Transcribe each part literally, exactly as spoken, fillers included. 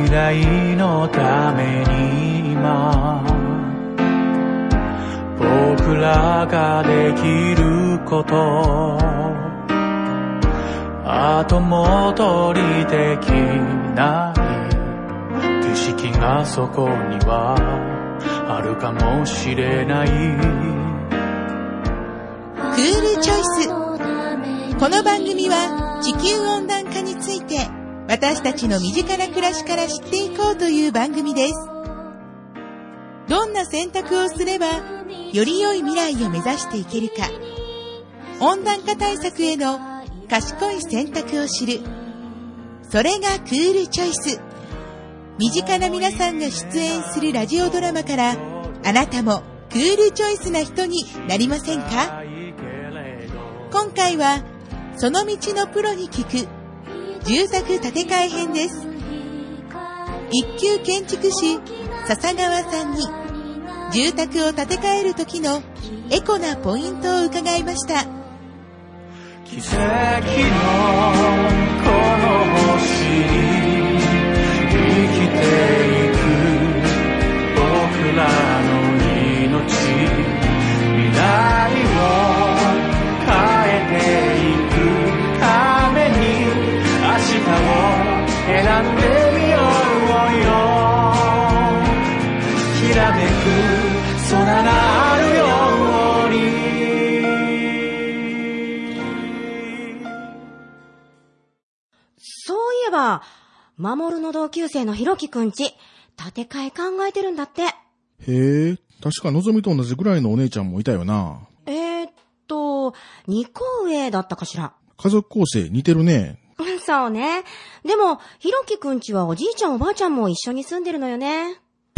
未来のために今僕らができること後戻りできない景色がそこにはあるかもしれない。 クールチョイス。この番組は地球温暖化について私たちの身近な暮らしから知っていこうという番組です。どんな選択をすればより良い未来を目指していけるか、温暖化対策への賢い選択を知る、それがクールチョイス。身近な皆さんが出演するラジオドラマからあなたもクールチョイスな人になりませんか？今回はその道のプロに聞く住宅建て替え編です。一級建築士笹川さんに住宅を建て替える時のエコなポイントを伺いました。 奇跡のこの星に生きていく僕らの命、未来を変えていくために明日を選んでみようよ。きらめく空があるように。 そういえば守の同級生のひろきくんち建て替え考えてるんだって。 へえ、確かのぞみと同じぐらいのお姉ちゃんもいたよな。 えー、っとにこ上だったかしら。 家族構成似てるね。 そうね。でもひろきくんちはおじいちゃんおばあちゃんも一緒に住んでるのよね。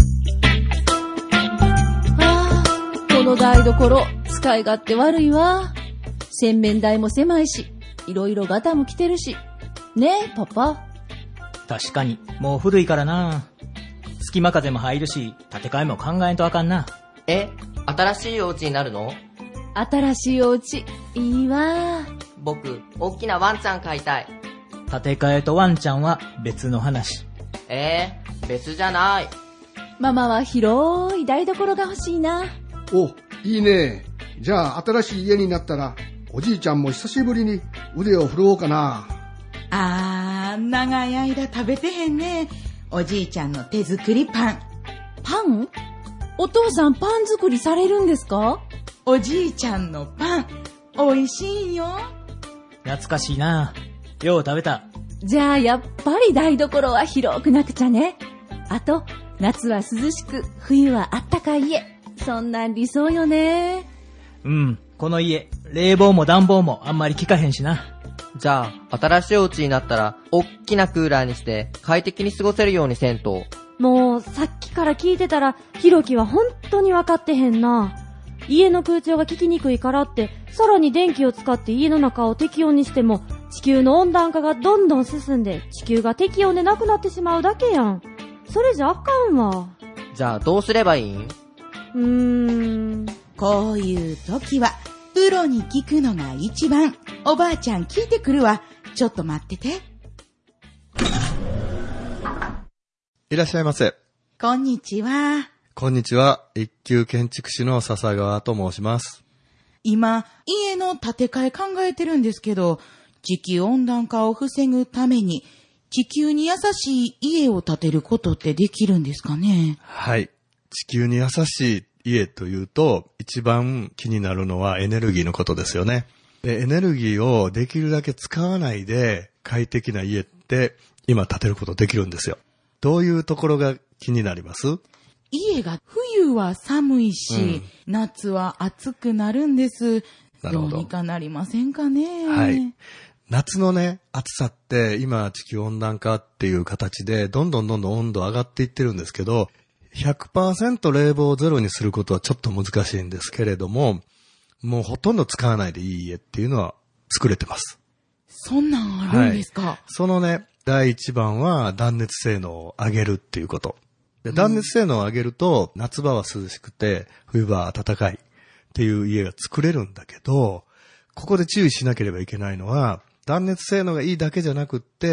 ああ、この台所使い勝手悪いわ。洗面台も狭いし、いろいろガタも来てるし。ねえパパ。 確かにもう古いからな。隙間風も入るし建て替えも考えんとあかんな。 え、新しいお家になるの？ 新しいお家いいわ。 僕大きなワンちゃん飼いたい。 建て替えとワンちゃんは別の話。 えー、別じゃない。 ママは広い台所が欲しいな。 お、いいね。じゃあ新しい家になったらおじいちゃんも久しぶりに腕を振るおうかな。 あー、長い間食べてへんね。おじいちゃんの手作りパン。 パン？お父さんパン作りされるんですか？ おじいちゃんのパンおいしいよ。 懐かしいな。よう食べた。 じゃあやっぱり台所は広くなくちゃね。あと夏は涼しく冬はあったかい家、そんなん理想よね。 うん、この家冷房も暖房もあんまり効かへんしな。 じゃあ新しいお家になったらおっきなクーラーにして快適に過ごせるようにせんと。 もうさっきから聞いてたらひろきは本当に分かってへんな。家の空調が効きにくいからってさらに電気を使って家の中を適温にしても地球の温暖化がどんどん進んで地球が適温でなくなってしまうだけやん。それじゃあかんわ。 じゃあどうすればいいん？ うーんこういう時はプロに聞くのが一番。おばあちゃん聞いてくるわ。ちょっと待ってて。 いらっしゃいませ。 こんにちは。 こんにちは。一級建築士の笹川と申します。 今家の建て替え考えてるんですけど、地球温暖化を防ぐために地球に優しい家を建てることってできるんですかね？ はい。地球に優しい家というと一番気になるのはエネルギーのことですよね。で、エネルギーをできるだけ使わないで快適な家って今建てることできるんですよ。どういうところが気になります？ 家が冬は寒いし、うん、夏は暑くなるんです。 なるほど。 どうにかなりませんかね？ はい。夏のね、暑さって今地球温暖化っていう形でどんどんどんどん温度上がっていってるんですけど、ひゃくパーセント 冷房をゼロにすることはちょっと難しいんですけれども、もうほとんど使わないでいい家っていうのは作れてます。 そんなんあるんですか？はい、 そのね、第一番は断熱性能を上げるっていうこと。で、断熱性能を上げると、夏場は涼しくて、冬場は暖かいっていう家が作れるんだけど、ここで注意しなければいけないのは、断熱性能がいいだけじゃなくって、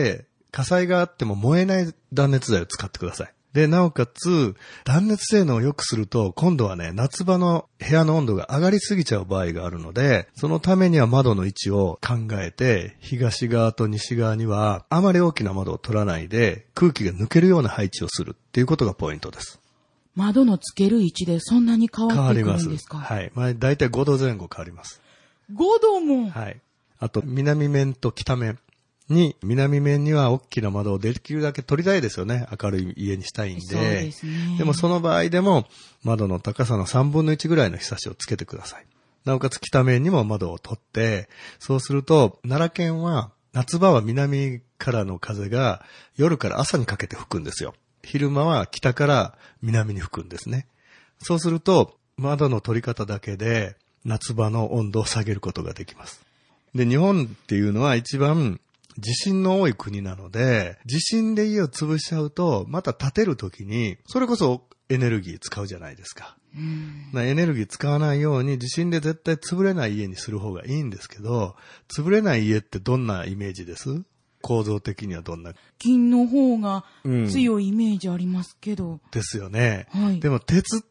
火災があっても燃えない断熱材を使ってください。で、なおかつ、断熱性能を良くすると、今度はね、夏場の部屋の温度が上がりすぎちゃう場合があるので、そのためには窓の位置を考えて、東側と西側には、あまり大きな窓を取らないで、空気が抜けるような配置をするっていうことがポイントです。 窓のつける位置でそんなに変わってくるんですか？ 変わります。はい。まあ、だいたいごどぜん後変わります。 ごども？ はい。あと、南面と北面。に、南面には大きな窓をできるだけ取りたいですよね。明るい家にしたいんで。 そうですね。 でもその場合でも、窓の高さのさんぶんのいちぐらいの日差しをつけてください。なおかつ北面にも窓を取って、そうすると、奈良県は、夏場は南からの風が夜から朝にかけて吹くんですよ。昼間は北から南に吹くんですね。そうすると、窓の取り方だけで、夏場の温度を下げることができます。で、日本っていうのは一番、地震の多い国なので、地震で家を潰しちゃうと、また建てるときに、それこそエネルギー使うじゃないですか。うん、エネルギー使わないように、地震で絶対潰れない家にする方がいいんですけど、潰れない家ってどんなイメージです？構造的にはどんな？ 金の方が強いイメージありますけど。うん、 ですよね。 はい。 でも鉄って、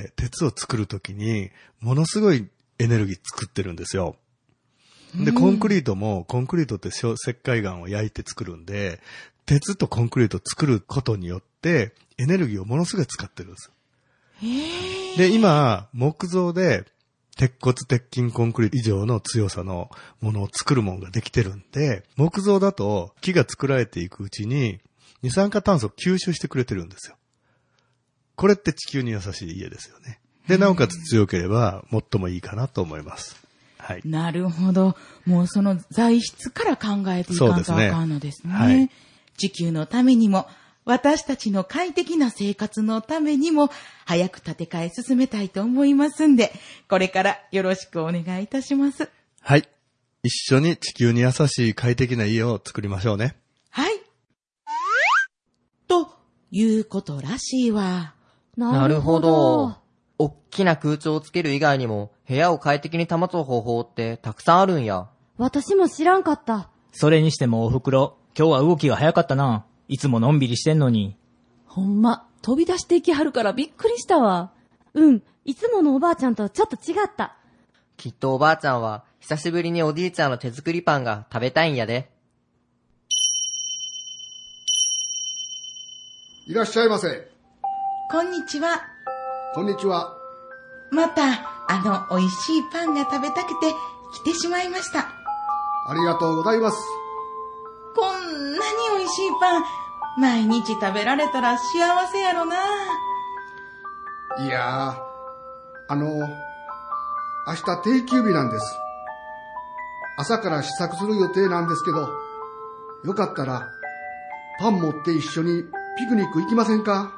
鉄を作るときに、ものすごいエネルギー作ってるんですよ。で、コンクリートも、コンクリートって石灰岩を焼いて作るんで、鉄とコンクリートを作ることによって、エネルギーをものすごい使ってるんですよ。 へー。 で、今、木造で、鉄骨、鉄筋コンクリート以上の強さのものを作るものができてるんで、木造だと木が作られていくうちに、二酸化炭素を吸収してくれてるんですよ。これって地球に優しい家ですよね。で、なおかつ強ければ、最もいいかなと思います。はい、 なるほど。もうその材質から考えていかんとあかんのですね。 はい、 地球のためにも、私たちの快適な生活のためにも、早く建て替え進めたいと思いますんで、これからよろしくお願いいたします。 はい。一緒に地球に優しい快適な家を作りましょうね。 はい。ということらしいわ。 なるほど。おっきな空調をつける以外にも、部屋を快適に保つ方法ってたくさんあるんや。 私も知らんかった。 それにしてもおふくろ、今日は動きが早かったな。いつものんびりしてんのに。 ほんま、飛び出していきはるからびっくりしたわ。 うん、いつものおばあちゃんとちょっと違った。 きっとおばあちゃんは、久しぶりにおじいちゃんの手作りパンが食べたいんやで。 いらっしゃいませ。 こんにちは。 こんにちは。 また、あの、美味しいパンが食べたくて来てしまいました。 ありがとうございます。 こんなに美味しいパン、毎日食べられたら幸せやろな。 いやー、あの、明日定休日なんです。朝から試作する予定なんですけど、よかったら、パン持って一緒にピクニック行きませんか？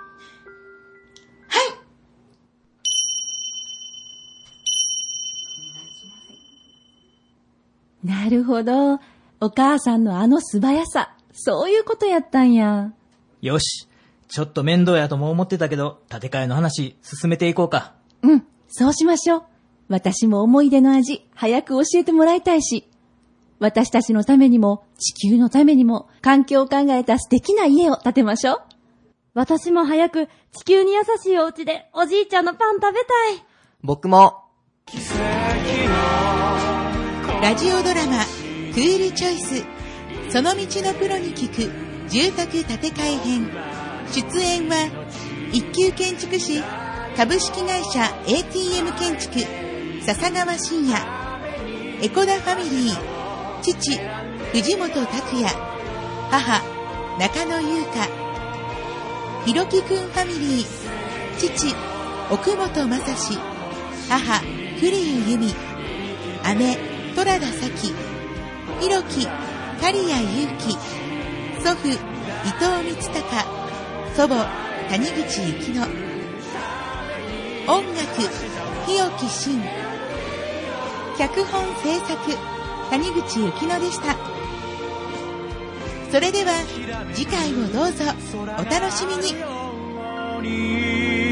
なるほど。お母さんのあの素早さ。そういうことやったんや。 よし。ちょっと面倒やとも思ってたけど、建て替えの話、進めていこうか。 うん、そうしましょう。私も思い出の味、早く教えてもらいたいし。私たちのためにも、地球のためにも、環境を考えた素敵な家を建てましょう。 私も早く地球に優しいお家でおじいちゃんのパン食べたい。 僕も。 ラジオドラマクールチョイス、その道のプロに聞く住宅建て替え編。出演は一級建築士株式会社 エーティーエム 建築笹川信也、エコダファミリー父藤本拓也、母中野優香、ひろきくんファミリー父奥本正史、母栗生由美、姉虎田咲、ひろき、刈谷祐希、祖父、伊藤光隆、祖母、谷口幸乃。音楽、日置慎。脚本制作、谷口幸乃でした。それでは、次回もどうぞお楽しみに。